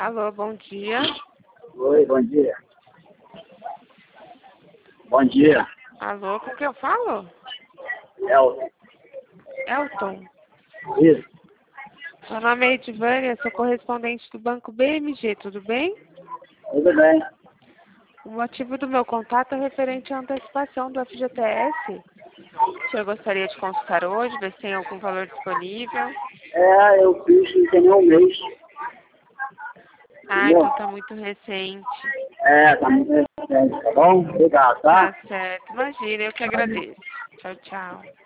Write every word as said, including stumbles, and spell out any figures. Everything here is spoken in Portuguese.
Alô, bom dia. Oi, bom dia. Bom dia. Alô, com quem eu falo? Elton. Elton. Isso. Meu nome é Edvânia, sou correspondente do Banco B M G, tudo bem? Tudo bem. O motivo do meu contato é referente à antecipação do F G T S. O senhor gostaria de consultar hoje, ver se tem algum valor disponível? É, eu fiz tem um mês. Ah, então tá muito recente. É, tá muito recente, tá bom? Obrigado, tá? Tá certo. Imagina, eu que agradeço. Tchau, tchau.